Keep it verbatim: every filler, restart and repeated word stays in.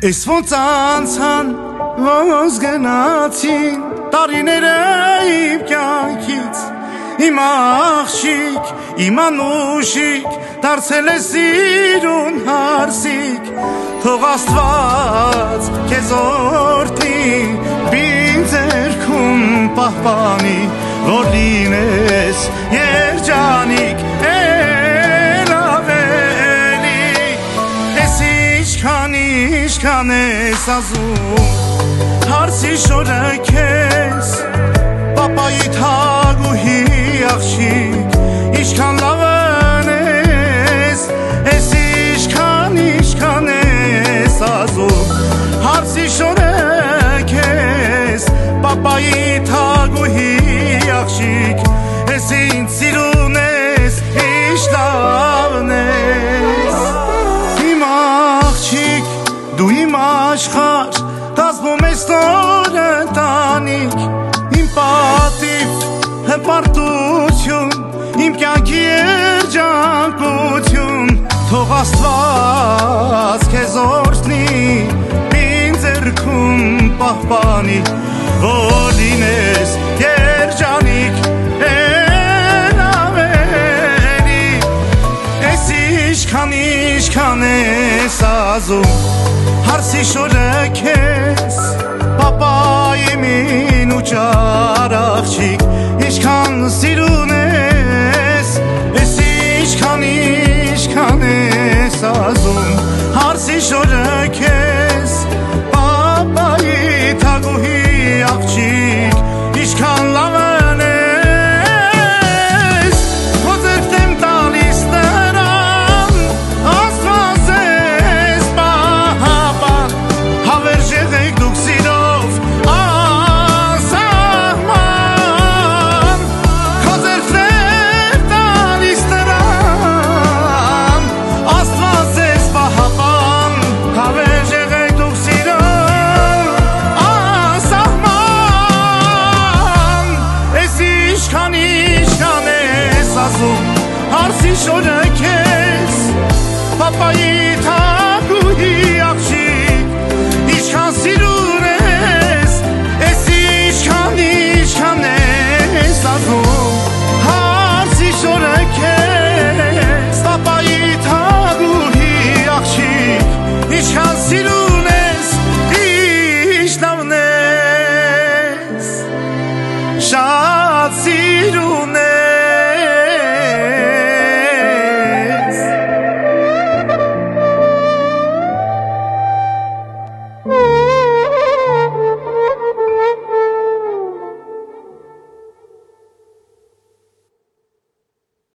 Ես ոնց անցան ոնց գնացին տարիները իմ կյանքից Իմ աղջիկ, իմ անուշիկ դարձել է սիրուն հարսիկ Թող Աստված քեզ օրհնի Բին ձեռքում պահպանի Որ լինես երջանիկ էլ ավելի Ես ինչքան ինչքան ես ազում Հարսի շորը քեզ Պապայի թագուհի աղջիկ Ինչքան լավն ես Ես ինչքան ինչքան ես ազում Հարսի շորը քեզ Պապայի թագուհի աղջիկ Ես ինձ սիրուն ես Ինչ լավն ես Իմ աղջիկ դու իմ աշխարհ Կազմում ես նոր ընտանիք Իմ պատիվ հպարտություն Իմ կյանքի երջանկություն Թող Աստված քեզ օրհնի Իմ ձեռքում պահպանի Որ լինես երջանիկ էլ ավելի Ես ինչքան ինչքան ես ազում Հարսի շորը քեզ Պապայի մին ու ճար աղջիկ Ինչքան սիրուն ես Ես ինչքան ինչքան ես ազում Հարսի շորը քեզ